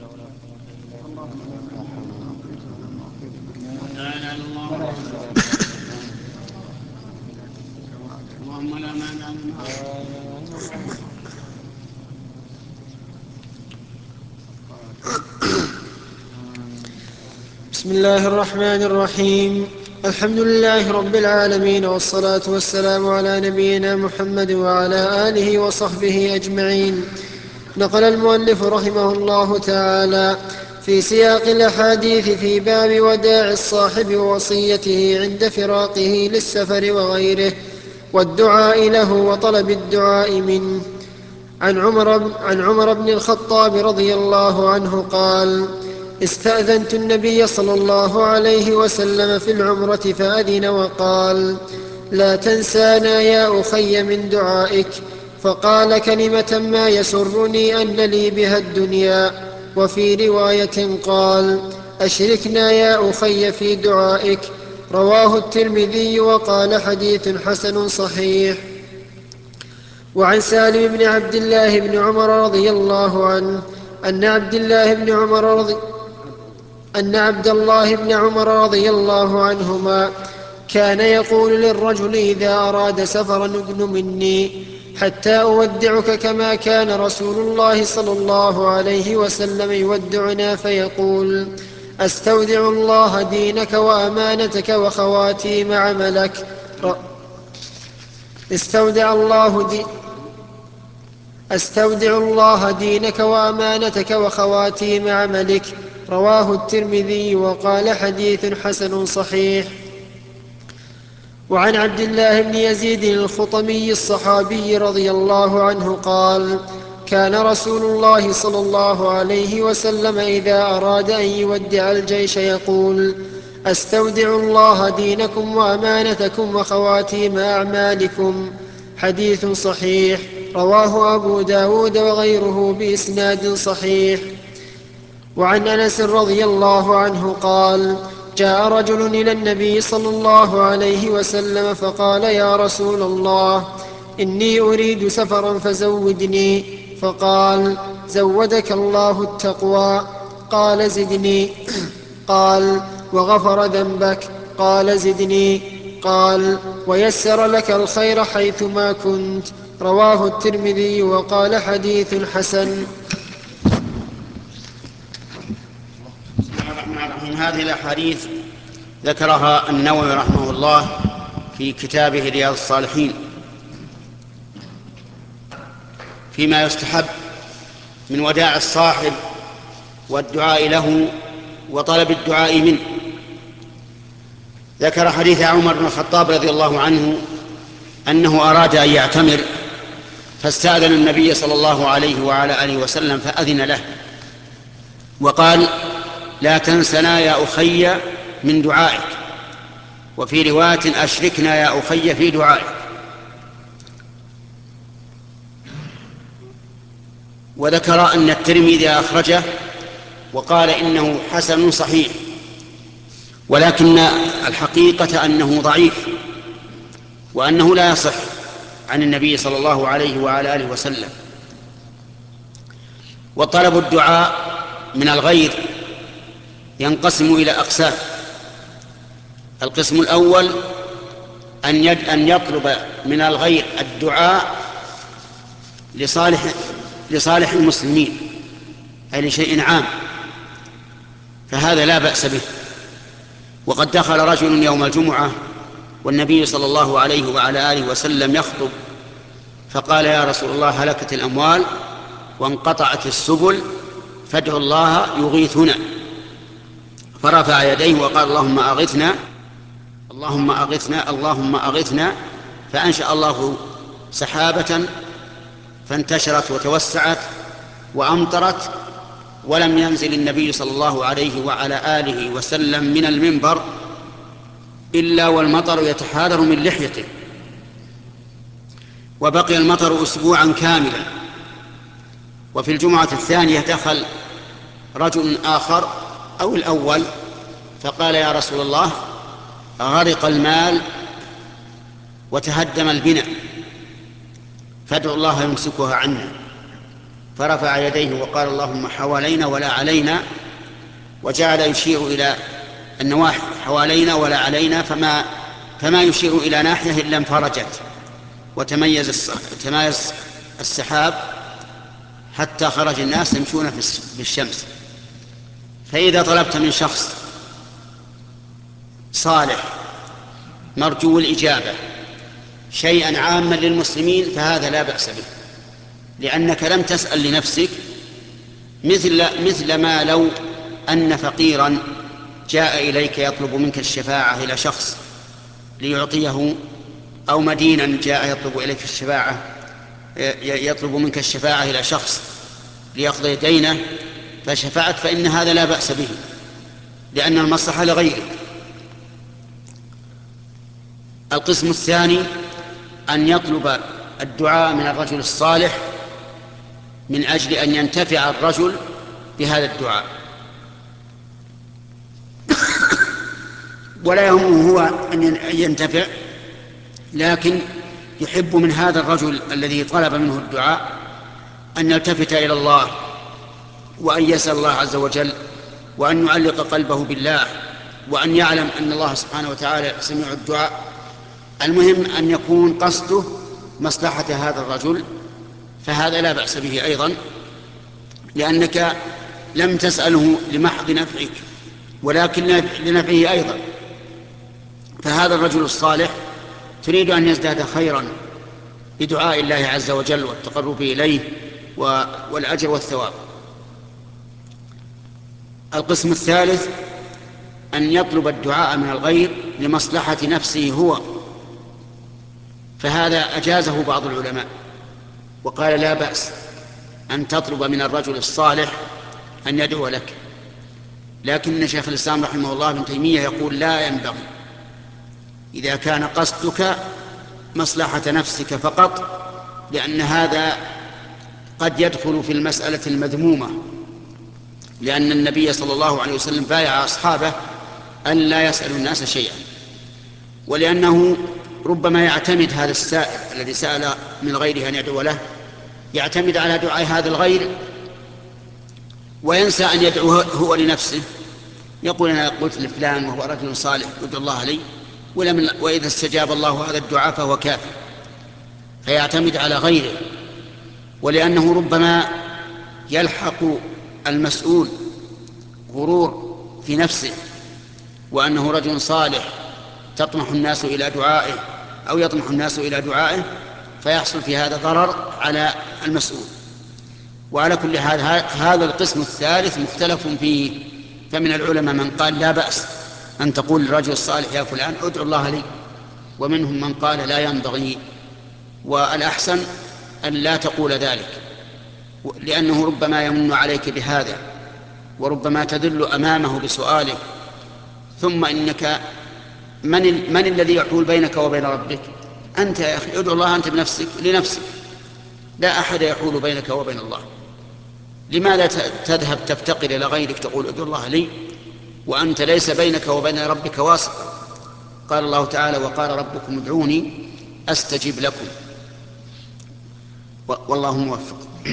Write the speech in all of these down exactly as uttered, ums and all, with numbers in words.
اللهم لا مانع. بسم الله الرحمن الرحيم. الحمد لله رب العالمين، والصلاة والسلام على نبينا محمد وعلى آله وصحبه أجمعين. نقل المؤلف رحمه الله تعالى في سياق الأحاديث في باب وداع الصاحب ووصيته عند فراقه للسفر وغيره، والدعاء له وطلب الدعاء منه. عن عمر, عن عمر بن الخطاب رضي الله عنه قال: استأذنت النبي صلى الله عليه وسلم في العمرة فأذن وقال: لا تنسانا يا أخي من دعائك. فقال كلمة ما يسرني أن لي بها الدنيا. وفي رواية قال: أشركنا يا أخي في دعائك. رواه الترمذي وقال حديث حسن صحيح. وعن سالم بن عبد الله بن عمر رضي الله عنه أن عبد الله بن عمر رضي أن عبد الله بن عمر رضي الله عنهما كان يقول للرجل إذا أراد سفرا: ادن مني حتى أودعك، كما كان رسول الله صلى الله عليه وسلم يودعنا فيقول: أستودع الله دينك وأمانتك وخواتيم عملك. استودع الله دي أستودع الله دينك وأمانتك وخواتيم عملك. رواه الترمذي وقال حديث حسن صحيح. وعن عبد الله بن يزيد الخطمي الصحابي رضي الله عنه قال: كان رسول الله صلى الله عليه وسلم إذا أراد أن يودع الجيش يقول: أستودع الله دينكم وأمانتكم وخواتيم أعمالكم. حديث صحيح. رواه أبو داود وغيره بإسناد صحيح. وعن أنس رضي الله عنه قال: جاء رجل إلى النبي صلى الله عليه وسلم فقال: يا رسول الله، إني أريد سفرا فزودني. فقال: زودك الله التقوى. قال: زدني. قال: وغفر ذنبك. قال: زدني. قال: ويسر لك الخير حيثما كنت. رواه الترمذي وقال حديث حسن. بسم الله الرحمن الرحيم. هذه الأحاديث ذكرها النووي رحمه الله في كتابه رياض الصالحين فيما يستحب من وداع الصاحب والدعاء له وطلب الدعاء منه. ذكر حديث عمر بن الخطاب رضي الله عنه أنه أراد أن يعتمر فاستأذن النبي صلى الله عليه وعلى آله وسلم فأذن له وقال: لا تنسنا يا أخي من دعائك. وفي رواية: أشركنا يا أخي في دعائك. وذكر أن الترمذي أخرجه وقال إنه حسن صحيح، ولكن الحقيقة أنه ضعيف وأنه لا يصح عن النبي صلى الله عليه وعلى آله وسلم. وطلب الدعاء من الغير ينقسم إلى أقسام. القسم الأول أن يطلب من الغير الدعاء لصالح, لصالح المسلمين، أي لشيء عام، فهذا لا بأس به. وقد دخل رجل يوم الجمعة والنبي صلى الله عليه وعلى آله وسلم يخطب فقال: يا رسول الله، هلكت الأموال وانقطعت السبل، فادعوا الله يغيثنا. فرفع يديه وقال: اللهم أغثنا اللهم أغثنا اللهم أغثنا. فأنشأ الله سحابة فانتشرت وتوسعت وأمطرت، ولم ينزل النبي صلى الله عليه وعلى آله وسلم من المنبر إلا والمطر يتحاذر من لحيته. وبقي المطر أسبوعا كاملا. وفي الجمعة الثانية دخل رجل آخر أو الأول فقال: يا رسول الله، غرق المال وتهدم البناء، فادعوا الله يمسكها عنا. فرفع يديه وقال اللهم حوالينا ولا علينا، وجعل يشير إلى النواحي حوالينا ولا علينا، فما, فما يشير إلى ناحية إلا انفرجت وتميز تمايز السحاب حتى خرج الناس يمشون في الشمس. فإذا طلبت من شخص صالح مرجو الإجابة شيئا عاما للمسلمين فهذا لا بأس به، لأنك لم تسأل لنفسك، مثل, مثل ما لو أن فقيرا جاء إليك يطلب منك الشفاعة إلى شخص ليعطيه، أو مدينا جاء يطلب إليك الشفاعة يطلب منك الشفاعة إلى شخص ليقضي دينه فشفعت، فإن هذا لا بأس به لأن المصلحة لغيرك. القسم الثاني أن يطلب الدعاء من الرجل الصالح من أجل أن ينتفع الرجل بهذا الدعاء، ولا يهمه هو أن ينتفع، لكن يحب من هذا الرجل الذي طلب منه الدعاء أن يلتفت إلى الله وأن يسأل الله عز وجل وأن يعلق قلبه بالله وأن يعلم أن الله سبحانه وتعالى سميع الدعاء. المهم أن يكون قصده مصلحة هذا الرجل، فهذا لا بأس به أيضا، لأنك لم تسأله لمحض نفعك ولكن لنفعه أيضا. فهذا الرجل الصالح تريد أن يزداد خيرا بدعاء الله عز وجل والتقرب إليه والأجر والثواب. القسم الثالث أن يطلب الدعاء من الغير لمصلحة نفسه هو، فهذا أجازه بعض العلماء وقال لا بأس أن تطلب من الرجل الصالح أن يدعو لك، لكن شيخ الإسلام رحمه الله ابن تيمية يقول لا ينبغي إذا كان قصدك مصلحة نفسك فقط، لأن هذا قد يدخل في المسألة المذمومة، لأن النبي صلى الله عليه وسلم بايع أصحابه أن لا يسألوا الناس شيئا، ولأنه ربما يعتمد هذا السائل الذي سأل من غيره أن يدعو له يعتمد على دعاء هذا الغير وينسى أن يدعو هو لنفسه، يقول أنا قلت لفلان وهو رجل صالح ادعو الله لي، وإذا استجاب الله هذا الدعاء فهو كافر، فيعتمد على غيره. ولأنه ربما يلحق المسؤول غرور في نفسه وأنه رجل صالح تطمح الناس إلى دعائه أو يطمح الناس إلى دعائه، فيحصل في هذا ضرر على المسؤول. وعلى كل حال هذا القسم الثالث مختلف فيه، فمن العلماء من قال لا بأس أن تقول للرجل الصالح يا فلان ادعو الله لي، ومنهم من قال لا ينبغي، والأحسن أن لا تقول ذلك، لأنه ربما يمن عليك بهذا وربما تدل أمامه بسؤاله، ثم إنك من, ال... من الذي يحول بينك وبين ربك؟ أنت يا أخي ادعو الله أنت بنفسك لنفسك، لا أحد يحول بينك وبين الله. لماذا تذهب تفتقر إلى غيرك تقول ادعو الله لي وأنت ليس بينك وبين ربك واسطة؟ قال الله تعالى وقال ربكم ادعوني أستجب لكم، والله موفق.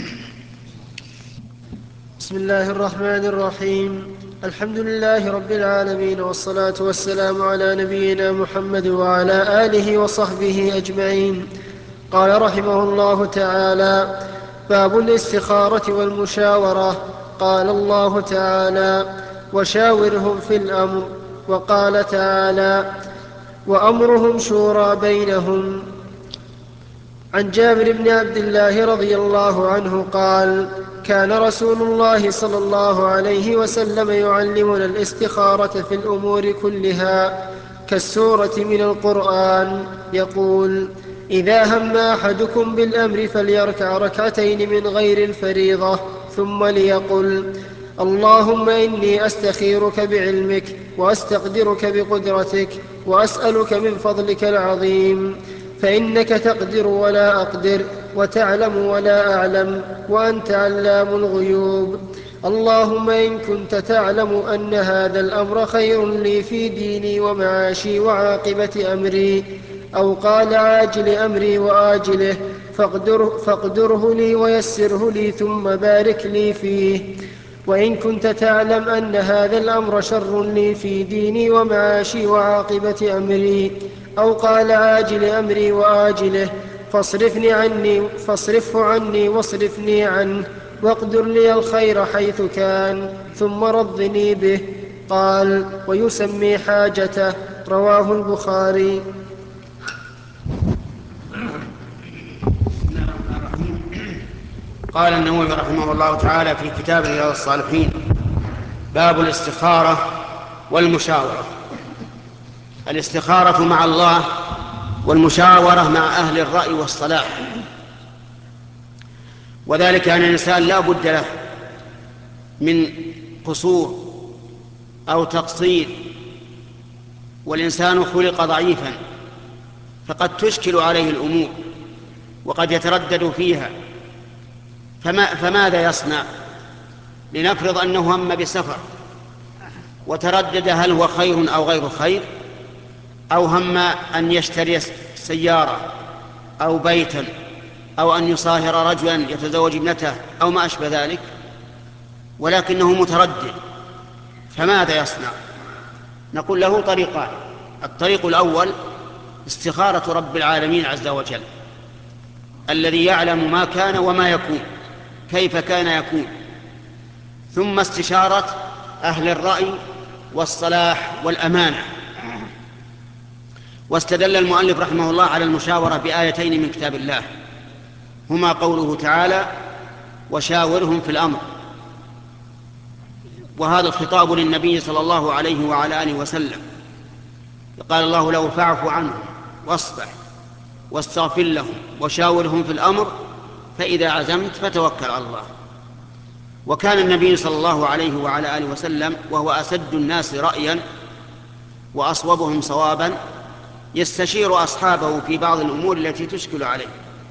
بسم الله الرحمن الرحيم. الحمد لله رب العالمين، والصلاة والسلام على نبينا محمد وعلى آله وصحبه أجمعين. قال رحمه الله تعالى: باب الاستخارة والمشاورة. قال الله تعالى: وشاورهم في الأمر. وقال تعالى: وأمرهم شورى بينهم. عن جابر بن عبد الله رضي الله عنه قال: كان رسول الله صلى الله عليه وسلم يعلمنا الاستخارة في الأمور كلها كالسورة من القرآن، يقول: إذا هم أحدكم بالأمر فليركع ركعتين من غير الفريضة، ثم ليقل: اللهم إني أستخيرك بعلمك وأستقدرك بقدرتك وأسألك من فضلك العظيم، فإنك تقدر ولا أقدر وتعلم ولا أعلم وأنت علام الغيوب. اللهم إن كنت تعلم أن هذا الأمر خير لي في ديني ومعاشي وعاقبة أمري، أو قال عاجل أمري وآجله، فاقدره, فاقدره لي ويسره لي ثم بارك لي فيه. وإن كنت تعلم أن هذا الأمر شر لي في ديني ومعاشي وعاقبة أمري، أو قال عاجل أمري وآجله، فاصرفني عني فاصرفه عني واصرفني عنه، واقدر لي الخير حيث كان، ثم رضني به. قال: ويسمي حاجته. رواه البخاري. قال النووي رحمه الله تعالى في كتاب رياض الصالحين: باب الاستخارة والمشاورة. الاستخارة مع الله والمشاورة مع أهل الرأي والصلاح، وذلك أن الإنسان لا بد له من قصور أو تقصير، والإنسان خلق ضعيفا، فقد تشكل عليه الأمور وقد يتردد فيها، فما فماذا يصنع؟ لنفرض أنه هم بسفر وتردد هل هو خير أو غير خير، أو هم أن يشتري سيارة أو بيتا، أو أن يصاهر رجلا يتزوج ابنته أو ما أشبه ذلك، ولكنه متردد، فماذا يصنع؟ نقول له طريقان. الطريق الأول استخارة رب العالمين عز وجل الذي يعلم ما كان وما يكون، كيف كان يكون، ثم استشارة أهل الرأي والصلاح والأمانة. واستدل المؤلف رحمه الله على المشاورة بآيتين من كتاب الله، هما قوله تعالى: وشاورهم في الأمر، وهذا الخطاب للنبي صلى الله عليه وعلى آله وسلم. قال الله له: فاعف عنهم واصفح واستغفر لهم وشاورهم في الأمر فإذا عزمت فتوكل على الله. وكان النبي صلى الله عليه وعلى آله وسلم وهو أسد الناس رأيا وأصوبهم صوابا يستشير أصحابه في بعض الأمور التي تشكل عليه،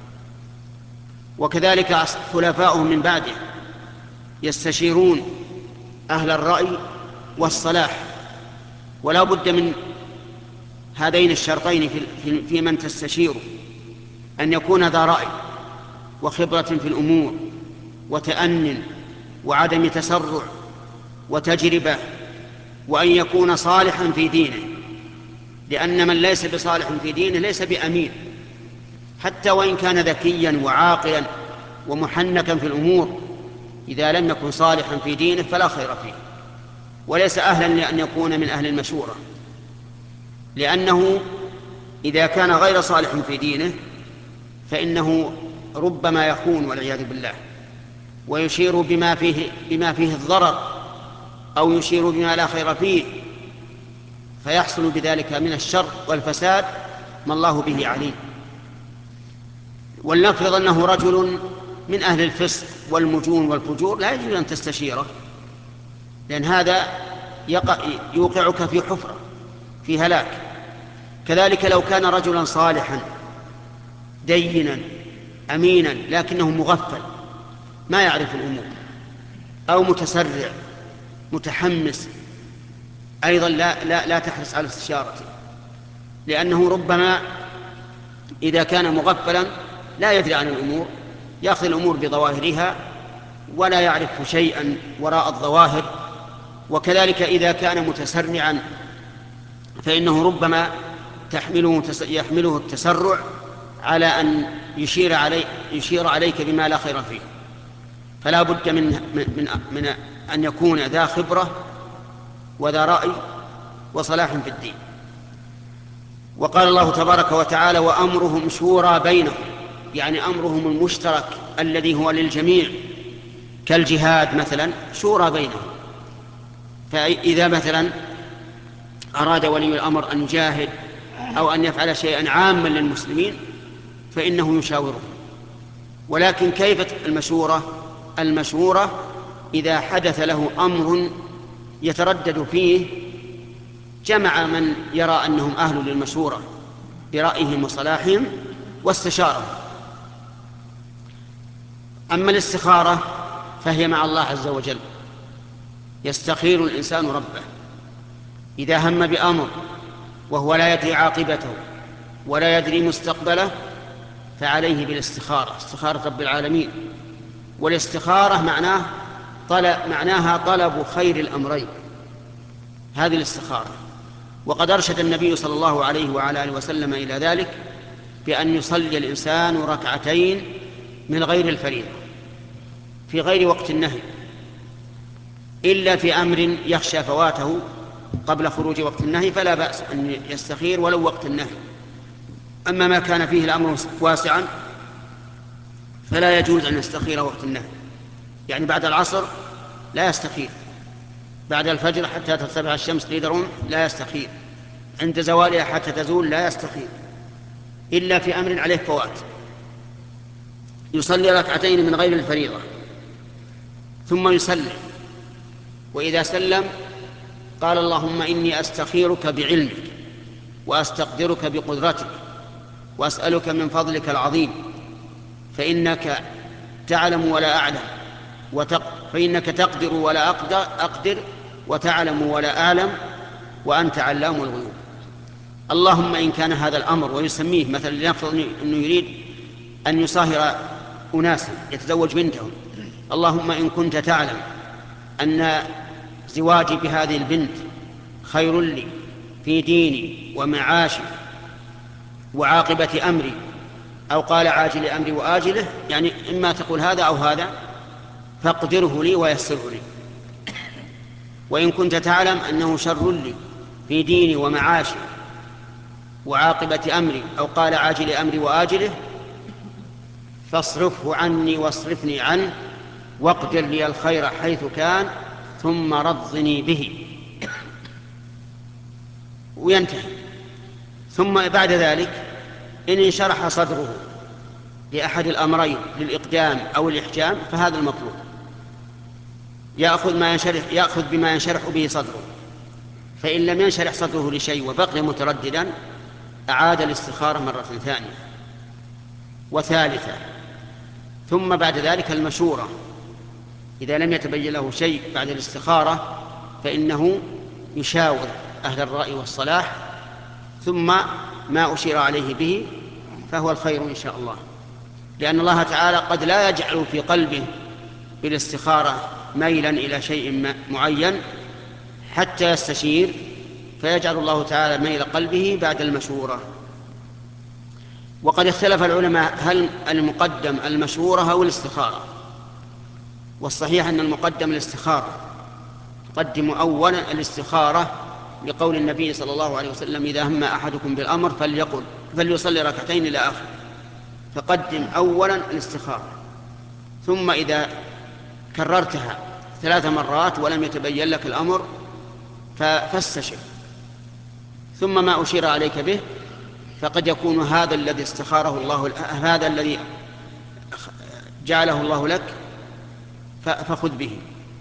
وكذلك خلفاؤهم من بعده يستشيرون أهل الرأي والصلاح. ولا بد من هذين الشرطين في من تستشير: أن يكون ذا رأي وخبرة في الأمور وتأن وعدم تسرع وتجربة، وأن يكون صالحا في دينه، لأن من ليس بصالح في دينه ليس بأمين، حتى وإن كان ذكيا وعاقلا ومحنكا في الأمور، إذا لم يكن صالحا في دينه فلا خير فيه، وليس أهلا لأن يكون من أهل المشورة، لأنه إذا كان غير صالح في دينه فإنه ربما يخون والعياذ بالله، ويشير بما فيه, بما فيه الضرر، أو يشير بما لا خير فيه، فيحصل بذلك من الشر والفساد ما الله به عليم. ولنفرض أنه رجل من أهل الفسق والمجون والفجور، لا يجوز أن تستشيره، لأن هذا يوقعك في حفرة في هلاك. كذلك لو كان رجلا صالحا دينا أمينا لكنه مغفل ما يعرف الأمور، أو متسرع متحمس، أيضا لا, لا, لا تحرص على استشارته، لأنه ربما إذا كان مغفلا لا يدري عن الأمور، يأخذ الأمور بظواهرها ولا يعرف شيئا وراء الظواهر. وكذلك إذا كان متسرعا فإنه ربما تحمله يحمله التسرع على أن يشير, علي يشير عليك بما لا خير فيه. فلا بد من, من, من أن يكون ذا خبرة وذا رأي وصلاح في الدين. وقال الله تبارك وتعالى: وأمرهم شورى بينهم، يعني أمرهم المشترك الذي هو للجميع، كالجهاد مثلا شورى بينهم. فإذا مثلا أراد ولي الأمر أن يجاهد أو أن يفعل شيئا عاما للمسلمين فإنه يشاورهم. ولكن كيف المشورة؟ المشورة إذا حدث له أمر يتردد فيه جمع من يرى أنهم أهل للمشورة برأيهم وصلاحهم واستشارهم. أما الاستخارة فهي مع الله عز وجل، يستخير الإنسان ربه إذا هم بأمر وهو لا يدري عاقبته ولا يدري مستقبله، فعليه بالاستخارة، استخارة رب العالمين. والاستخارة معناه طلب معناها طلب خير الأمرين، هذه الاستخارة. وقد أرشد النبي صلى الله عليه وعلى آله وسلم إلى ذلك بأن يصلي الإنسان ركعتين من غير الفريضة في غير وقت النهي، إلا في أمر يخشى فواته قبل خروج وقت النهي فلا بأس أن يستخير ولو وقت النهي. أما ما كان فيه الأمر واسعا فلا يجوز أن يستخير وقت النهي، يعني بعد العصر لا يستخير، بعد الفجر حتى ترتفع الشمس قيد رمح لا يستخير، عند زوالها حتى تزول لا يستخير، إلا في أمر عليه فوات. يصلي ركعتين من غير الفريضة ثم يسلم، وإذا سلم قال اللهم إني أستخيرك بعلمك وأستقدرك بقدرتك وأسألك من فضلك العظيم، فإنك تعلم ولا أعلم وتق... فإنك تقدر ولا أقدر, أقدر وتعلم ولا أعلم وأنت علام الغيوب. اللهم إن كان هذا الأمر، ويسميه مثلا لنفرض أنه يريد أن يصاهر أناسا يتزوج بنتهم، اللهم إن كنت تعلم أن زواجي بهذه البنت خير لي في ديني ومعاشي وعاقبة أمري، أو قال عاجل أمري وآجله، يعني إما تقول هذا أو هذا، فاقدره لي ويسره لي. وإن كنت تعلم أنه شر لي في ديني ومعاشي وعاقبة أمري، أو قال عاجل أمري وآجله، فاصرفه عني واصرفني عنه واقدر لي الخير حيث كان ثم رضني به. وينتهي. ثم بعد ذلك إن انشرح صدره لأحد الأمرين للإقدام أو الإحجام فهذا المطلوب، يأخذ, ما ينشرح يأخذ بما ينشرح به صدره. فإن لم ينشرح صدره لشيء وبقي مترددا أعاد الاستخارة مرة ثانية وثالثة. ثم بعد ذلك المشورة، إذا لم يتبين له شيء بعد الاستخارة فإنه يشاور أهل الرأي والصلاح، ثم ما أشير عليه به فهو الخير إن شاء الله، لأن الله تعالى قد لا يجعل في قلبه بالاستخارة ميلا إلى شيء معين حتى يستشير، فيجعل الله تعالى ميل قلبه بعد المشورة. وقد اختلف العلماء هل المقدم المشورة أو الاستخارة، والصحيح أن المقدم الاستخارة، قدم أولا الاستخارة لقول النبي صلى الله عليه وسلم إذا هم أحدكم بالأمر فليقل فليصلي ركعتين إلى آخر، فقدم أولا الاستخارة. ثم إذا كررتها ثلاث مرات ولم يتبين لك الأمر فاستشر، ثم ما أشير عليك به، فقد يكون هذا الذي استخاره الله، هذا الذي جعله الله لك فخذ به.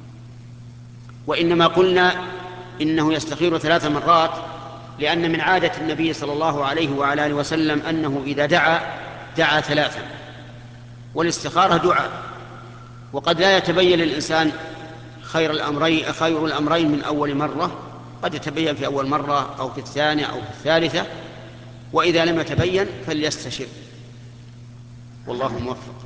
وإنما قلنا إنه يستخير ثلاث مرات لأن من عادة النبي صلى الله عليه وعلى آله وسلم أنه إذا دعا دعا ثلاثا، والاستخارة دعاء، وقد لا يتبين للإنسان خير الأمرين خير الأمرين من أول مرة، قد يتبين في أول مرة أو في الثانية أو في الثالثة، وإذا لم يتبين فليستشر، والله موفق.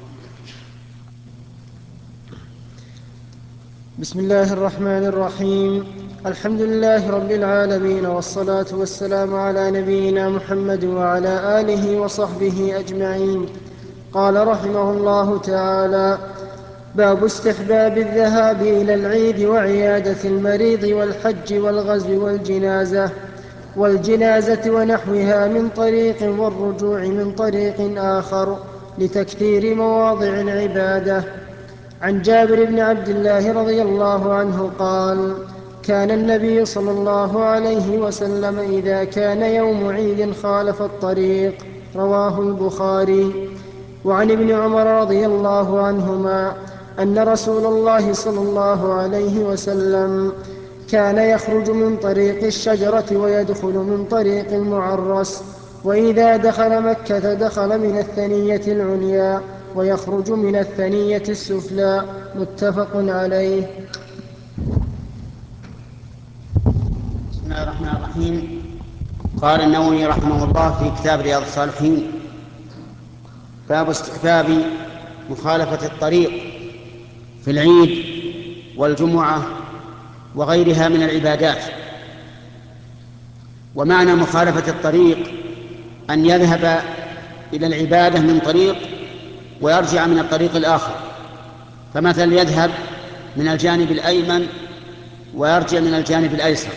بسم الله الرحمن الرحيم. الحمد لله رب العالمين، والصلاة والسلام على نبينا محمد وعلى آله وصحبه أجمعين. قال رحمه الله تعالى: باب استحباب الذهاب إلى العيد وعيادة المريض والحج والغزو والجنازة والجنازة ونحوها من طريق، والرجوع من طريق آخر، لتكثير مواضع العبادة. عن جابر بن عبد الله رضي الله عنه قال: كان النبي صلى الله عليه وسلم إذا كان يوم عيد خالف الطريق. رواه البخاري. وعن ابن عمر رضي الله عنهما أن رسول الله صلى الله عليه وسلم كان يخرج من طريق الشجرة ويدخل من طريق المعرس، وإذا دخل مكة دخل من الثنية العليا ويخرج من الثنية السفلى. متفق عليه. بسم الله الرحمن الرحيم. قال النووي رحمه الله في كتاب رياض الصالحين: باب استحباب مخالفة الطريق في العيد والجمعة وغيرها من العبادات. ومعنى مخالفة الطريق أن يذهب إلى العبادة من طريق ويرجع من الطريق الآخر، فمثلا يذهب من الجانب الأيمن ويرجع من الجانب الأيسر،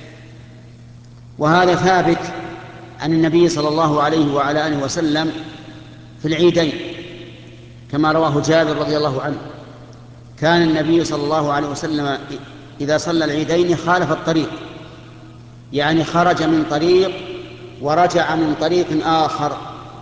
وهذا ثابت عن النبي صلى الله عليه وعلى آله وسلم في العيدين، كما رواه جابر رضي الله عنه: كان النبي صلى الله عليه وسلم إذا صلى العيدين خالف الطريق، يعني خرج من طريق ورجع من طريق آخر.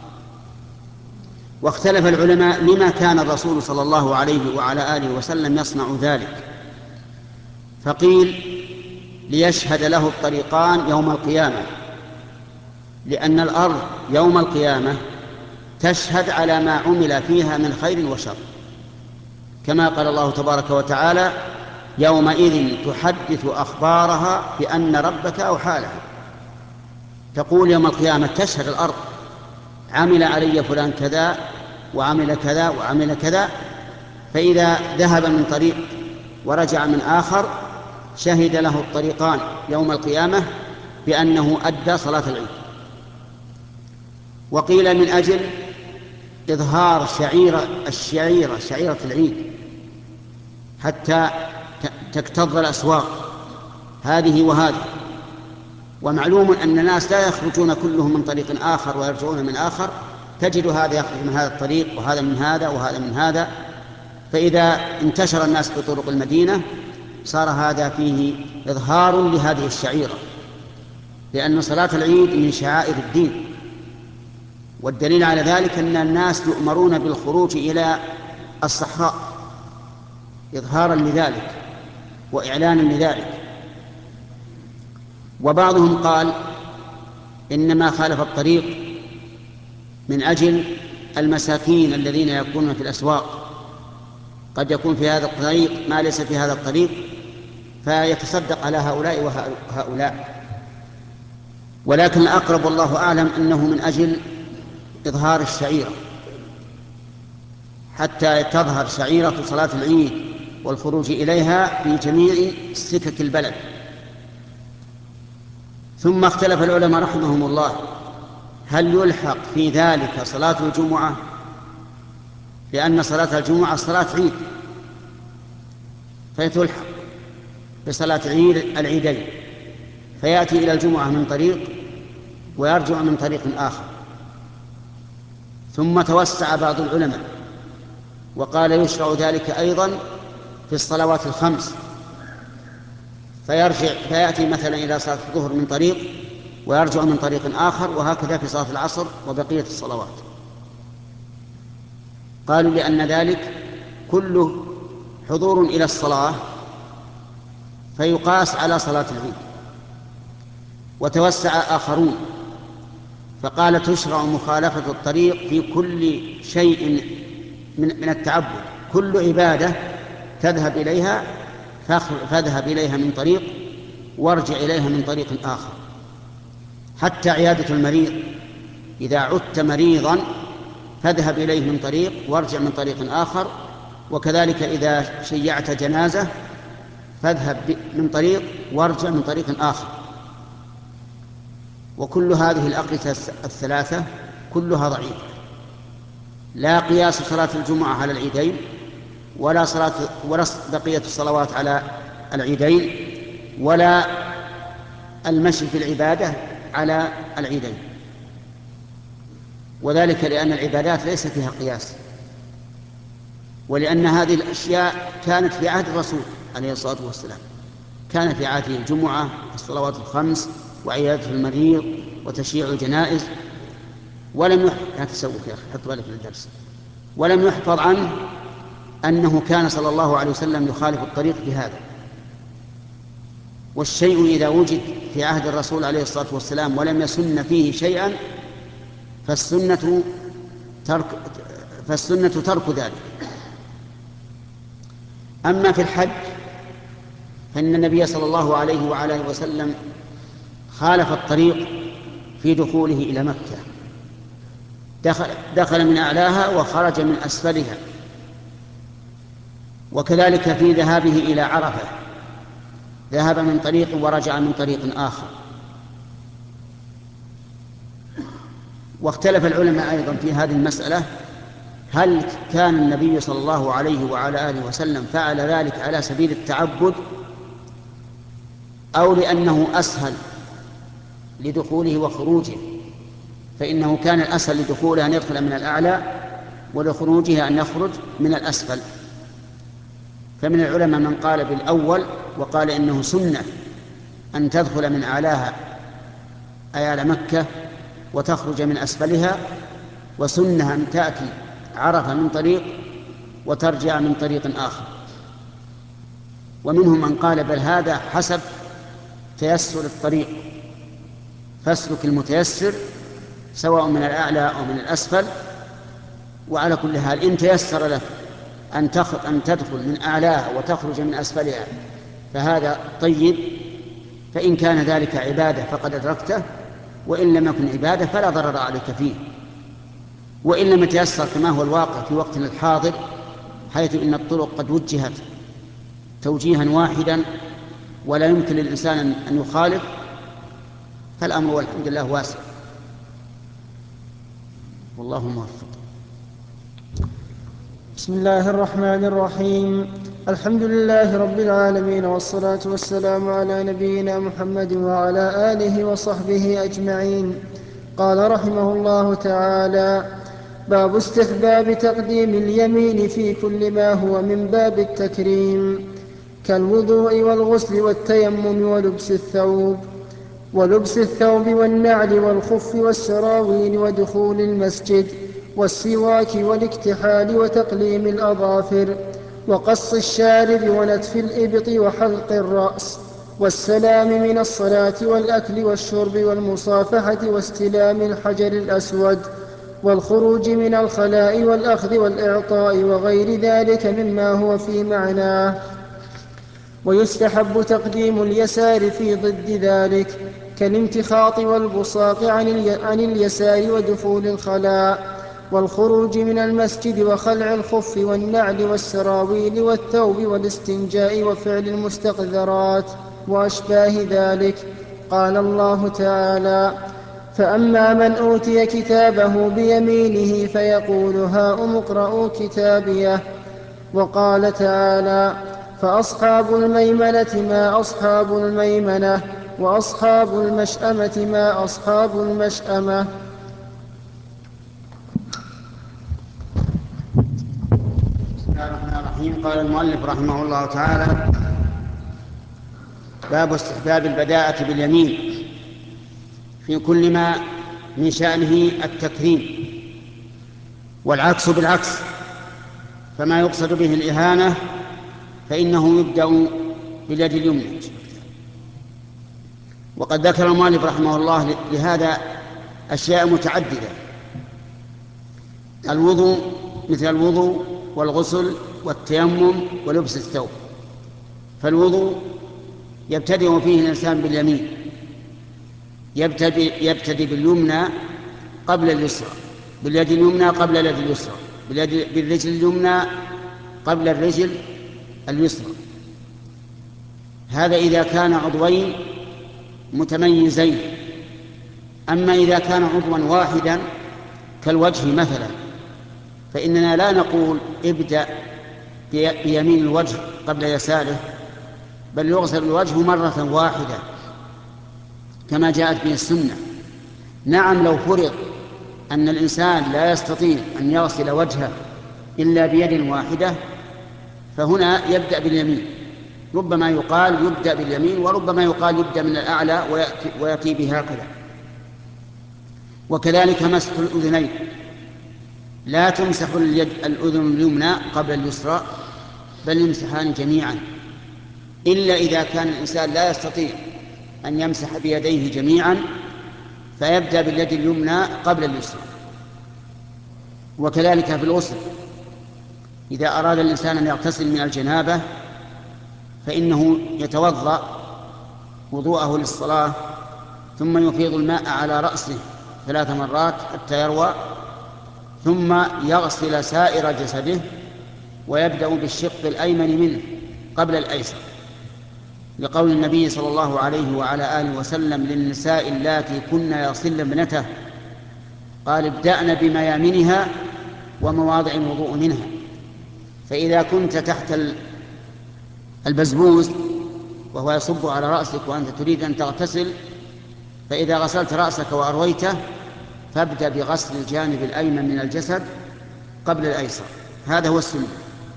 واختلف العلماء لما كان الرسول صلى الله عليه وعلى آله وسلم يصنع ذلك، فقيل ليشهد له الطريقان يوم القيامة، لأن الأرض يوم القيامة تشهد على ما عمل فيها من خير وشر، كما قال الله تبارك وتعالى: يومئذ تحدث أخبارها بأن ربك أوحى لها. تقول يوم القيامة تشهد الأرض: عمل علي فلان كذا وعمل كذا وعمل كذا. فإذا ذهب من طريق ورجع من آخر شهد له الطريقان يوم القيامة بأنه أدى صلاة العيد. وقيل من أجل إظهار شعيرة الشعيرة شعيرة العيد حتى تكتظ الأسواق هذه وهذه. ومعلوم أن الناس لا يخرجون كلهم من طريق آخر ويرجعون من آخر، تجد هذا يخرج من هذا الطريق وهذا من هذا وهذا من هذا، فإذا انتشر الناس بطرق المدينة صار هذا فيه إظهار لهذه الشعيرة، لأن صلاة العيد من شعائر الدين. والدليل على ذلك أن الناس يؤمرون بالخروج إلى الصحراء إظهارا لذلك وإعلانا لذلك. وبعضهم قال إنما خالف الطريق من أجل المساكين الذين يكونون في الأسواق، قد يكون في هذا الطريق ما ليس في هذا الطريق، فيتصدق على هؤلاء وهؤلاء. ولكن الأقرب والله أعلم أنه من أجل إظهار الشعيرة، حتى تظهر شعيرة صلاة العيد والخروج إليها في جميع سكك البلد. ثم اختلف العلماء رحمهم الله هل يلحق في ذلك صلاة الجمعة، لأن صلاة الجمعة صلاة عيد فتلحق بصلاة عيد العيدين، فيأتي إلى الجمعة من طريق ويرجع من طريق آخر. ثم توسع بعض العلماء وقال يشرع ذلك أيضا في الصلوات الخمس، فيرجع فيأتي مثلا إلى صلاة الظهر من طريق ويرجع من طريق آخر، وهكذا في صلاة العصر وبقية الصلوات. قالوا لأن ذلك كله حضور إلى الصلاة فيقاس على صلاة العيد. وتوسع آخرون فقال تشرع مخالفة الطريق في كل شيء من التعبد، كل عبادة تذهب إليها فاذهب إليها من طريق وارجع إليها من طريق آخر، حتى عيادة المريض إذا عدت مريضا فاذهب إليه من طريق وارجع من طريق آخر، وكذلك إذا شيعت جنازة فاذهب من طريق وارجع من طريق آخر. وكل هذه الأقيسة الثلاثة كلها ضعيفة، لا قياس صلاة الجمعة على العيدين ولا صلاة ولا بقية الصلوات على العيدين ولا المشي في العبادة على العيدين، وذلك لأن العبادات ليس فيها قياس، ولأن هذه الأشياء كانت في عهد الرسول عليه الصلاة والسلام، كان في عهده الجمعة الصلوات الخمس وعيادة المريض وتشييع الجنائز، ولم يحفظ لا تسوق يا أخي حط بالك للدرس ولم يحفظ عنه أنه كان صلى الله عليه وسلم يخالف الطريق في هذا. والشيء إذا وجد في عهد الرسول عليه الصلاة والسلام ولم يسن فيه شيئا فالسنة ترك, فالسنة ترك ذلك. أما في الحج فإن النبي صلى الله عليه وعلى آله وسلم خالف الطريق في دخوله إلى مكة، دخل, دخل من أعلاها وخرج من أسفلها. وكذلك في ذهابه إلى عرفة، ذهب من طريق ورجع من طريق آخر. واختلف العلماء أيضا في هذه المسألة، هل كان النبي صلى الله عليه وعلى آله وسلم فعل ذلك على سبيل التعبد أو لأنه أسهل لدخوله وخروجه؟ فإنه كان الأسهل لدخوله أن يدخل من الأعلى، ولخروجه أن يخرج من الأسفل. فمن العلماء من قال بالأول وقال إنه سنة أن تدخل من أعلاها أي على مكة وتخرج من أسفلها، وسنة أن تأتي عرفة من طريق وترجع من طريق آخر. ومنهم من قال بل هذا حسب تيسر الطريق، فاسلك المتيسر سواء من الأعلى أو من الأسفل. وعلى كل حال إن تيسر لك أن أن تدخل من أعلاها وتخرج من أسفلها فهذا طيب، فإن كان ذلك عبادة فقد أدركته، وإن لم يكن عبادة فلا ضرر عليك فيه. وإن لم يتيسر كما هو الواقع في وقتنا الحاضر، حيث إن الطرق قد وجهت توجيها واحدا ولا يمكن للإنسان أن يخالف، فالأمر والحمد لله واسع، والله موفق. بسم الله الرحمن الرحيم. الحمد لله رب العالمين، والصلاة والسلام على نبينا محمد وعلى آله وصحبه أجمعين. قال رحمه الله تعالى: باب استحباب تقديم اليمين في كل ما هو من باب التكريم، كالوضوء والغسل والتيمم ولبس الثوب ولبس الثوب والنعل والخف والسراويل ودخول المسجد والسواك والاكتحال وتقليم الأظافر وقص الشارب ونتف الإبط وحلق الرأس والسلام من الصلاة والأكل والشرب والمصافحة واستلام الحجر الأسود والخروج من الخلاء والأخذ والإعطاء وغير ذلك مما هو في معناه. ويستحب تقديم اليسار في ضد ذلك، كالامتخاط والبصاق عن اليسار ودخول الخلاء والخروج من المسجد وخلع الخف والنعل والسراويل والثوب والاستنجاء وفعل المستقذرات وأشباه ذلك. قال الله تعالى: فأما من أوتي كتابه بيمينه فيقول هاؤم اقرءوا كتابيه. وقال تعالى: فأصحاب الميمنة ما أصحاب الميمنة وأصحاب المشأمة ما أصحاب المشأمة. بسم الله الرحمن الرحيم. قال المؤلف رحمه الله تعالى: باب استحباب البداءة باليمين في كل ما من شأنه التكريم، والعكس بالعكس، فما يقصد به الإهانة فإنه يبدأ باليد اليمنى. وقد ذكر المؤلف رحمه الله لهذا أشياء متعددة: الوضوء مثل الوضوء والغسل والتيمم ولبس الثوب. فالوضوء يبتدئ فيه الإنسان باليمين، يبتدئ, يبتدئ باليمنى قبل اليسرى، باليد اليمنى قبل اليد اليسرى، بالرجل اليمنى قبل الرجل اليسرى. هذا إذا كان عضوين متميزين. أما إذا كان عضوا واحدا كالوجه مثلا، فإننا لا نقول ابدأ بيمين الوجه قبل يساره، بل يغسل الوجه مرة واحدة كما جاءت به السنة. نعم، لو فرض أن الإنسان لا يستطيع أن يغسل وجهه إلا بيد واحدة فهنا يبدأ باليمين. ربما يقال يبدأ باليمين، وربما يقال يبدأ من الأعلى ويأتي, ويأتي به هكذا. وكذلك مسح الأذنين، لا تمسح اليد الأذن اليمنى قبل اليسرى، بل يمسحان جميعا، إلا إذا كان الإنسان لا يستطيع أن يمسح بيديه جميعا فيبدأ باليد اليمنى قبل اليسرى. وكذلك في الغسل، إذا أراد الإنسان أن يغتسل من الجنابة فإنه يتوضأ وضوءه للصلاة ثم يفيض الماء على رأسه ثلاث مرات حتى يروى، ثم يغسل سائر جسده، ويبدأ بالشق الأيمن منه قبل الأيسر، لقول النبي صلى الله عليه وعلى آله وسلم للنساء اللاتي كن يغسلن ابنته، قال ابدأن بميامنها ومواضع الوضوء منها. فإذا كنت تحت البزبوز وهو يصب على رأسك وأنت تريد أن تغتسل، فإذا غسلت رأسك وأرويته فابدأ بغسل الجانب الأيمن من الجسد قبل الأيسر، هذا هو السنة.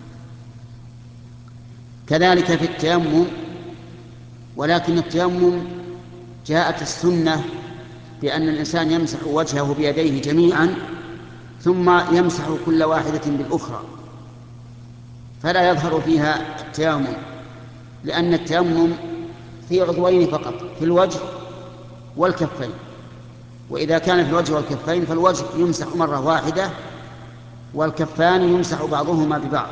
كذلك في التيمم، ولكن التيمم جاءت السنة بأن الإنسان يمسح وجهه بيديه جميعا ثم يمسح كل واحدة بالأخرى، فلا يظهر فيها التيمم، لأن التيمم في عضوين فقط، في الوجه والكفين، وإذا كان في الوجه والكفين فالوجه يمسح مرة واحدة والكفان يمسح بعضهما ببعض.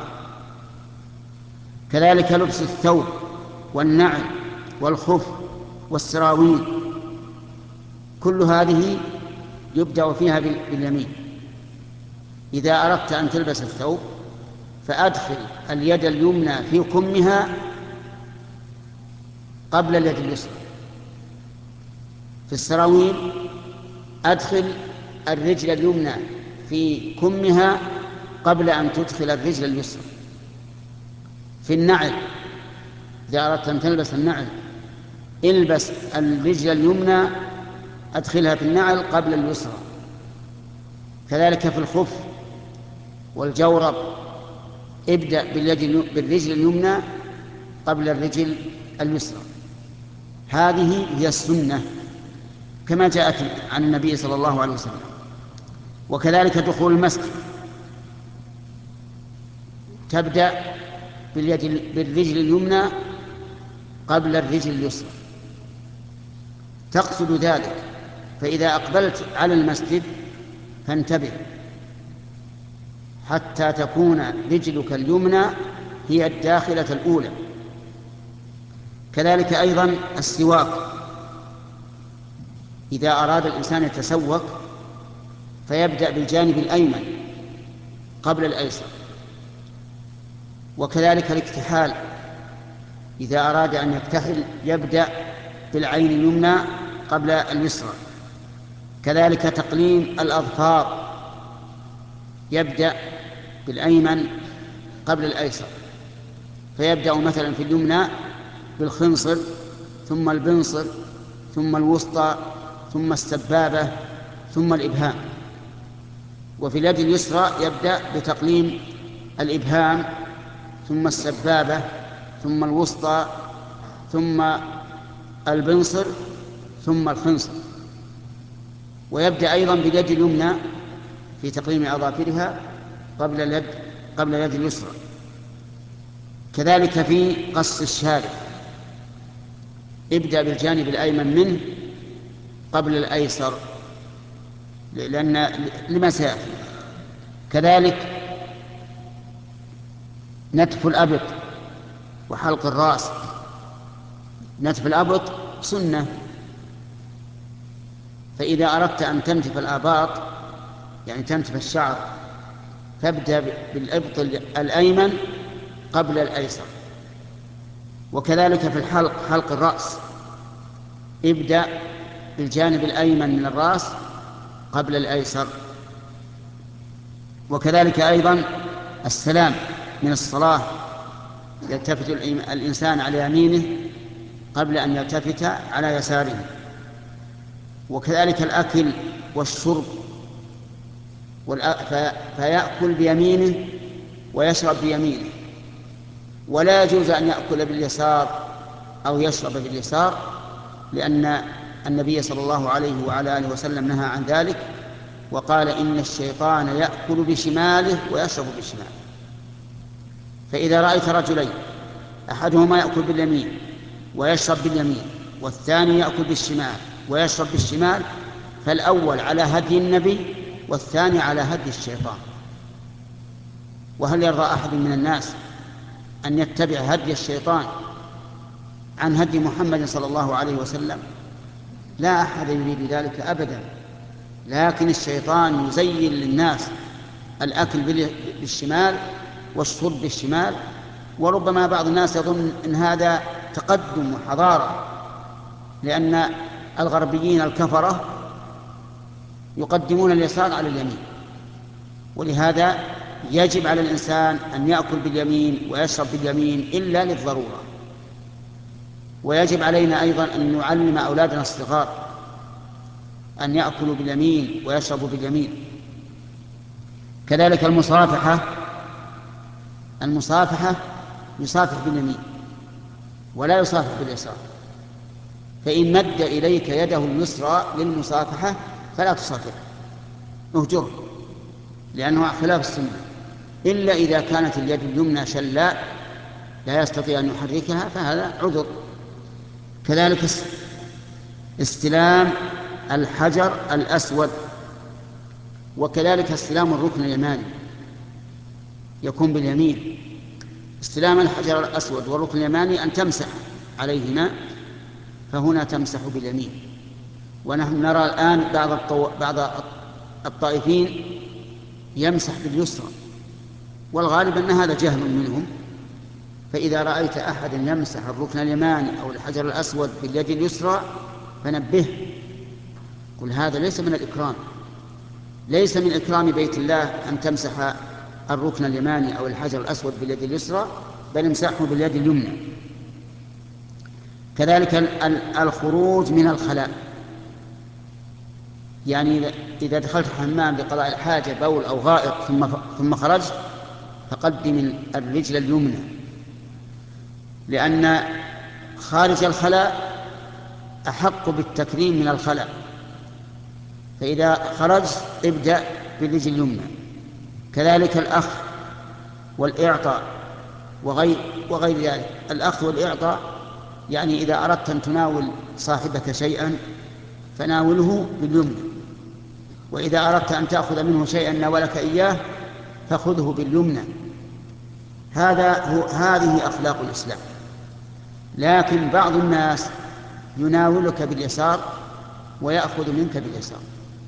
كذلك لبس الثوب والنعل والخف والسراويل، كل هذه يبدأ فيها باليمين. إذا أردت أن تلبس الثوب فأدخل اليد اليمنى في كمها قبل اليد اليسرى. في السراويل أدخل الرجل اليمنى في كمها قبل أن تدخل الرجل اليسرى. في النعل إذا أردت أن تلبس النعل البس الرجل اليمنى أدخلها في النعل قبل اليسرى. كذلك في الخف والجورب ابدأ بالرجل اليمنى قبل الرجل اليسرى. هذه هي السنة كما جاءت عن النبي صلى الله عليه وسلم. وكذلك دخول المسجد تبدأ باليد بالرجل اليمنى قبل الرجل اليسرى، تقصد ذلك. فإذا أقبلت على المسجد فانتبه حتى تكون رجلك اليمنى هي الداخلة الأولى. كذلك أيضا السواك، إذا أراد الإنسان يتسوك فيبدأ بالجانب الأيمن قبل الأيسر. وكذلك الاكتحال، إذا أراد أن يكتحل يبدأ بالعين اليمنى قبل اليسرى. كذلك تقليم الأظفار يبدأ بالأيمن قبل الأيسر، فيبدأ مثلا في اليمنى بالخنصر ثم البنصر ثم الوسطى ثم السبابة ثم الإبهام. وفي اليد اليسرى يبدأ بتقليم الإبهام ثم السبابة ثم الوسطى ثم البنصر ثم الخنصر. ويبدأ أيضا باليد اليمنى في تقليم أظافرها قبل اليد قبل اليد اليسرى. كذلك في قص الشارب ابدأ بالجانب الأيمن منه قبل الأيسر لأن لما سيأتي. كذلك نتف الأبط وحلق الرأس. نتف الأبط سنة، فإذا أردت أن تنتف الآباط يعني تنتف الشعر فابدأ بالإبط الأيمن قبل الأيسر. وكذلك في الحلق، حلق الرأس ابدأ بالجانب الأيمن من الرأس قبل الأيسر. وكذلك أيضا السلام من الصلاة يلتفت الإنسان على يمينه قبل أن يلتفت على يساره. وكذلك الأكل والشرب فيأكل بيمينه ويشرب بيمينه، ولا يجوز أن يأكل باليسار أو يشرب باليسار، لأن النبي صلى الله عليه وعلى آله وسلم نهى عن ذلك وقال إن الشيطان يأكل بشماله ويشرب بشماله. فإذا رأيت رجلين أحدهما يأكل باليمين ويشرب باليمين والثاني يأكل بالشمال ويشرب بالشمال فالأول على هدي النبي والثاني على هدي الشيطان. وهل يرضى أحد من الناس أن يتبع هدي الشيطان عن هدي محمد صلى الله عليه وسلم؟ لا أحد يريد ذلك أبدا، لكن الشيطان يزين للناس الأكل بالشمال والشرب بالشمال. وربما بعض الناس يظن أن هذا تقدم وحضارة، لأن الغربيين الكفرة يقدمون اليسار على اليمين، ولهذا يجب على الإنسان أن يأكل باليمين ويشرب باليمين إلا للضرورة. ويجب علينا أيضا أن نعلم أولادنا الصغار أن يأكلوا باليمين ويشربوا باليمين. كذلك المصافحة المصافحة يصافح باليمين ولا يصافح باليسار، فإن مد إليك يده اليسرى للمصافحة فلا تصافحه، اهجره، لأنه خلاف السنة، إلا إذا كانت اليد اليمنى شلاء لا يستطيع أن يحركها فهذا عذر. كذلك استلام الحجر الأسود، وكذلك استلام الركن اليماني يكون باليمين. استلام الحجر الأسود والركن اليماني أن تمسح عليهما، فهنا تمسح باليمين. ونحن نرى الآن بعض, الطو... بعض الطائفين يمسح باليسرى، والغالب أن هذا جهل منهم. فإذا رأيت أحدا يمسح الركن اليماني أو الحجر الأسود باليد اليسرى فنبه، قل هذا ليس من الإكرام، ليس من إكرام بيت الله أن تمسح الركن اليماني أو الحجر الأسود باليد اليسرى، بل امسحه باليد اليمنى. كذلك الخروج من الخلاء، يعني إذا دخلت حمام لقضاء الحاجة بول أو غائط ثم ثم خرجت فقدم الرجل اليمنى، لأن خارج الخلاء أحق بالتكريم من الخلاء، فإذا خرجت ابدأ بالرجل اليمنى. كذلك الأخذ والإعطاء وغير, وغير ذلك. الأخذ والإعطاء يعني إذا أردت أن تناول صاحبك شيئا فناوله باليمنى، وإذا أردت أن تأخذ منه شيئا ناولك إياه فخذه باليمنى. هذا هو هذه أخلاق الإسلام. لكن بعض الناس يناولك باليسار ويأخذ منك باليسار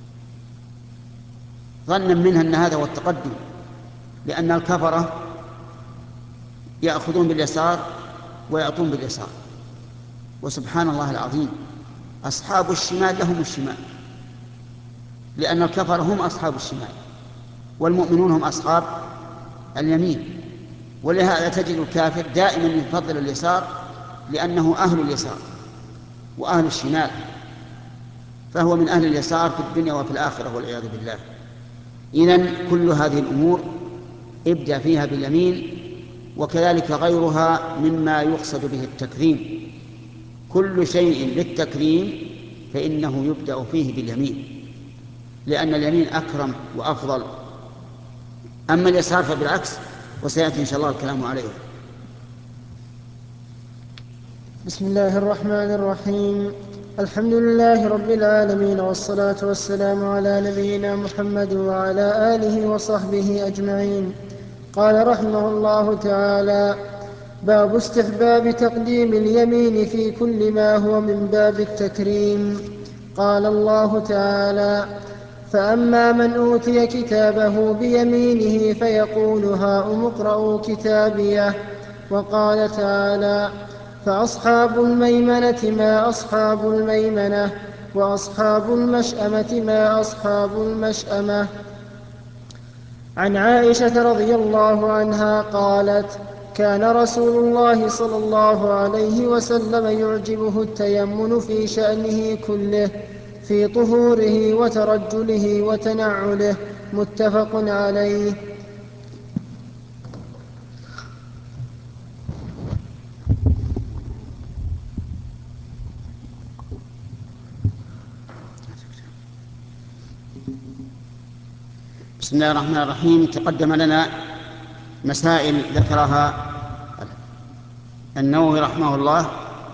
ظنا منها أن هذا هو التقدم، لأن الكفرة يأخذون باليسار ويعطون باليسار. وسبحان الله العظيم، أصحاب الشمال لهم الشمال، لأن الكفرة هم أصحاب الشمال والمؤمنون هم أصحاب اليمين. ولهذا تجد الكافر دائما يفضل اليسار لأنه أهل اليسار وأهل الشمال، فهو من أهل اليسار في الدنيا وفي الآخرة والعياذ بالله. إذن كل هذه الأمور ابدأ فيها باليمين، وكذلك غيرها مما يقصد به التكريم. كل شيء للتكريم فإنه يبدأ فيه باليمين، لأن اليمين أكرم وأفضل. أما اليسار فبالعكس، وسيأتي إن شاء الله الكلام عليه. بسم الله الرحمن الرحيم. الحمد لله رب العالمين، والصلاة والسلام على نبينا محمد وعلى آله وصحبه أجمعين. قال رحمه الله تعالى: باب استحباب تقديم اليمين في كل ما هو من باب التكريم. قال الله تعالى: فأما من أوتي كتابه بيمينه فيقول هاؤم اقرءوا كتابيه. وقال تعالى: فأصحاب الميمنة ما أصحاب الميمنة، وأصحاب المشأمة ما أصحاب المشأمة. عن عائشة رضي الله عنها قالت: كان رسول الله صلى الله عليه وسلم يعجبه التيمن في شأنه كله، في طهوره وترجله وتنعله. متفق عليه. بسم الله الرحمن الرحيم. تقدم لنا مسائل ذكرها النووي رحمه الله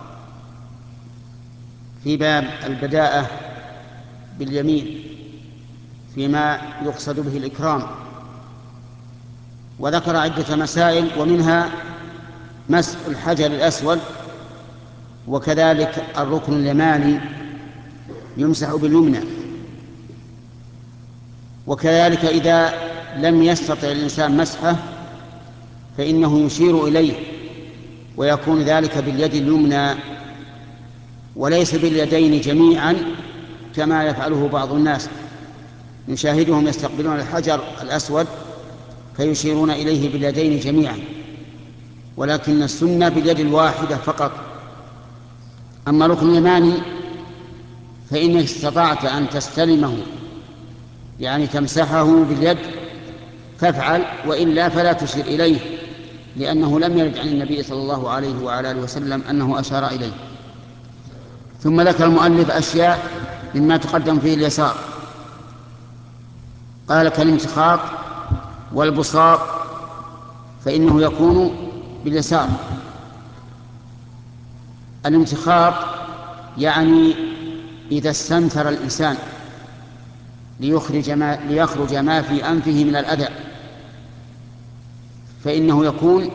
في باب البداءة باليمين فيما يقصد به الإكرام، وذكر عدة مسائل، ومنها مسح الحجر الأسود، وكذلك الركن اليماني يمسح باليمنى، وكذلك إذا لم يستطع الإنسان مسحه فإنه يشير إليه، ويكون ذلك باليد اليمنى وليس باليدين جميعا كما يفعله بعض الناس، نشاهدهم يستقبلون الحجر الأسود فيشيرون إليه باليدين جميعا، ولكن السنة باليد الواحدة فقط. أما ركن اليماني فإن استطعت أن تستلمه يعني تمسحه باليد فافعل، وإلا فلا تشير إليه، لأنه لم يرد عن النبي صلى الله عليه وعلى آله وسلم أنه أشار إليه. ثم ذكر المؤلف أشياء مما تقدم فيه اليسار، قال كالامتخاط والبساط فإنه يكون باليسار. الامتخاط يعني إذا استنثر الإنسان ليخرج ما, ليخرج ما في أنفه من الأذى فإنه يكون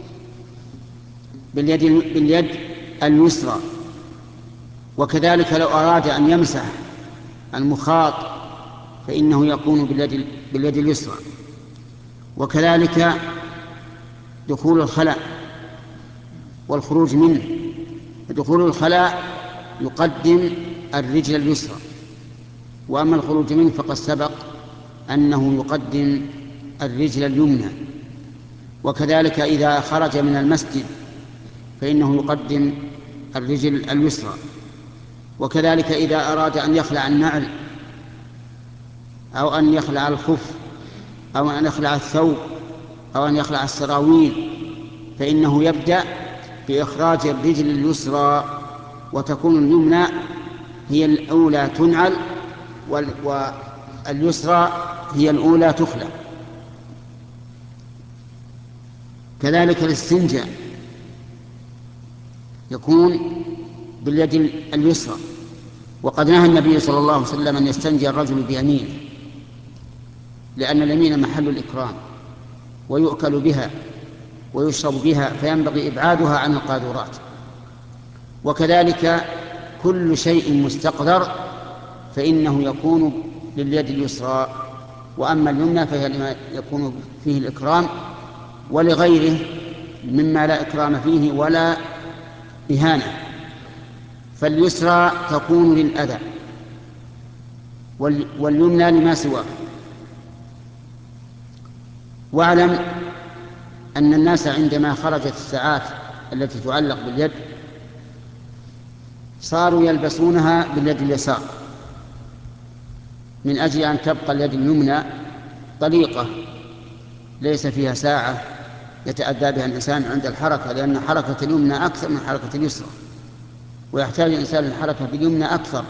باليد, باليد اليسرى. وكذلك لو أراد أن يمسح المخاط فإنه يكون باليد, باليد اليسرى. وكذلك دخول الخلاء والخروج منه، دخول الخلاء يقدم الرجل اليسرى، وأما الخروج منه فقد سبق أنه يقدم الرجل اليمنى. وكذلك إذا خرج من المسجد فإنه يقدم الرجل اليسرى. وكذلك إذا أراد أن يخلع النعل أو أن يخلع الخف أو أن يخلع الثوب أو أن يخلع السراويل فإنه يبدأ بإخراج الرجل اليسرى، وتكون اليمنى هي الأولى تنعل واليسرى هي الأولى تخلع. كذلك الاستنجاء يكون باليد اليسرى، وقد نهى النبي صلى الله عليه وسلم أن يستنجي الرجل بيمينه، لأن اليمين محل الإكرام ويؤكل بها ويشرب بها، فينبغي إبعادها عن القاذورات. وكذلك كل شيء مستقذر فإنه يكون لليد اليسرى، وأما اليمنى فهي لما يكون فيه الإكرام ولغيره مما لا إكرام فيه ولا إهانة. فاليسرى تكون للأذى واليمنى لما سواه. واعلم أن الناس عندما خرجت الساعات التي تعلق باليد صاروا يلبسونها باليد اليسار من أجل أن تبقى اليد اليمنى طليقة ليس فيها ساعة يتأذى بها الإنسان عند الحركة، لأن حركة اليمنى أكثر من حركة اليسرى، ويحتاج الإنسان الحركة باليمنى أكثر،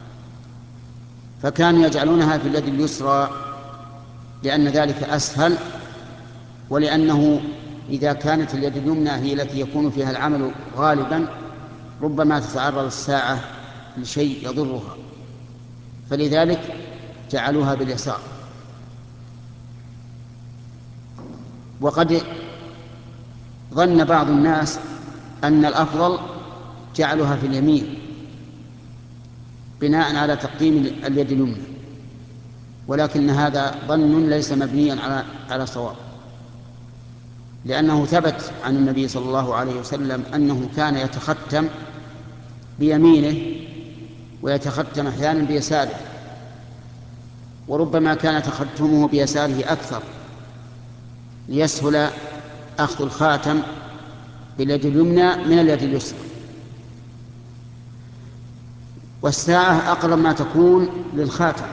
فكانوا يجعلونها في اليد اليسرى لأن ذلك أسهل، ولأنه إذا كانت اليد اليمنى هي التي يكون فيها العمل غالبا ربما تتعرض الساعة لشيء يضرها، فلذلك جعلوها باليسار. وقد ظن بعض الناس أن الأفضل جعلها في اليمين بناء على تقديم اليد اليمنى، ولكن هذا ظن ليس مبنيا على على صواب، لأنه ثبت عن النبي صلى الله عليه وسلم أنه كان يتختم بيمينه ويتختم أحيانا بيساره، وربما كان تختمه بيساره أكثر ليسهل أخذ الخاتم باليد اليمنى من اليد اليسرى. والساعة أقرب ما تكون للخاتم،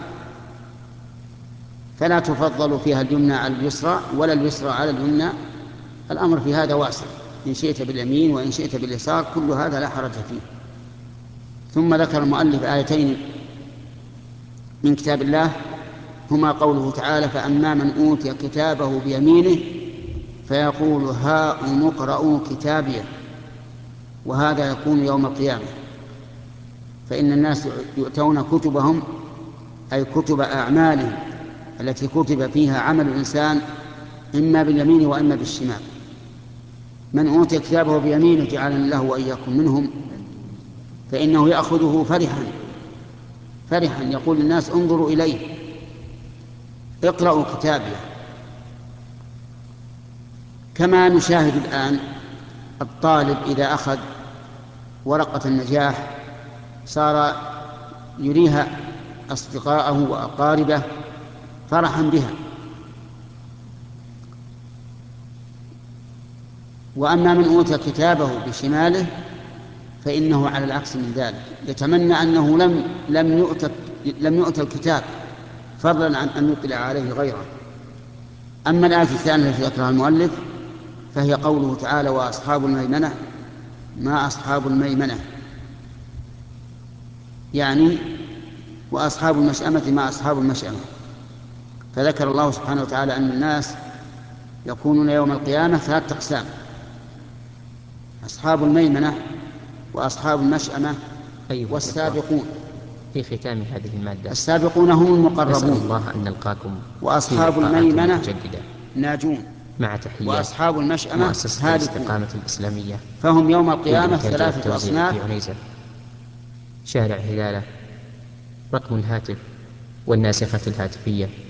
فلا تفضل فيها اليمنى على اليسرى ولا اليسرى على اليمنى، الأمر في هذا واسع، إن شئت باليمين وإن شئت باليسار كل هذا لا حرج فيه. ثم ذكر المؤلف آيتين من كتاب الله هما قوله تعالى: فأما من أوتي كتابه بيمينه فيقول هاؤم اقرءوا كتابيه، وهذا يكون يوم القيامة، فإن الناس يؤتون كتبهم أي كتب أعمالهم التي كتب فيها عمل الإنسان إما باليمين وإما بالشمال. من أوتي كتابه بيمينه جعلنا الله وإياكم منهم، فإنه يأخذه فرحا فرحا يقول للناس انظروا إليه اقرأوا كتابيه، كما نشاهد الآن الطالب إذا أخذ ورقة النجاح صار يريها أصدقاءه وأقاربه فرحا بها. وأما من أوتى كتابه بشماله فإنه على العكس من ذلك، يتمنى أنه لم لم يؤت لم يؤت الكتاب فضلا عن أن يطلع عليه غيره. أما الآية الثانية التي ذكرها المؤلف فهي قوله تعالى: وأصحاب الميمنة ما أصحاب الميمنة، يعني وأصحاب المشأمة ما أصحاب المشأمة. فذكر الله سبحانه وتعالى أن الناس يكونون يوم القيامة ثلاثة أقسام: أصحاب الميمنة وأصحاب المشأمة أيها والسابقون. في ختام هذه المادة السابقون هم المقربون. نسأل الله أن نلقاكم وأصحاب الميمنة متجددة ناجون. مع تحية وأصحاب المشأمة مؤسسة الاستقامة الإسلامية، فهم يوم القيامة بالإنتاج ثلاثة والتوزيع أصناف. في عنيزة، شارع هلالة. رقم الهاتف والناسخة الهاتفية